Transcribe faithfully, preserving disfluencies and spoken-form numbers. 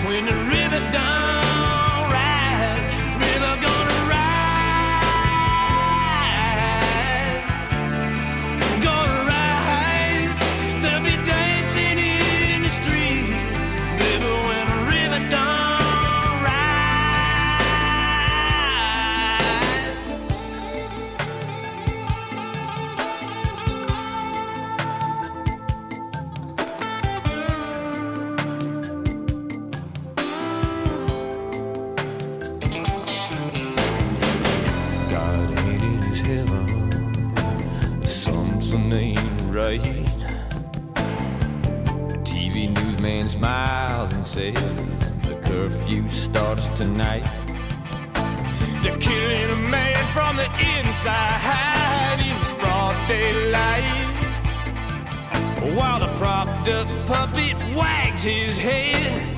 when the river don't rise, river gonna rise, gonna rise. There'll be dancing in the street, baby, when the river don't rise. God ain't in his heaven, something ain't right. T V newsman smiles and says the curfew starts tonight. They're killing a man from the inside in broad daylight, while the propped up puppet wags his head.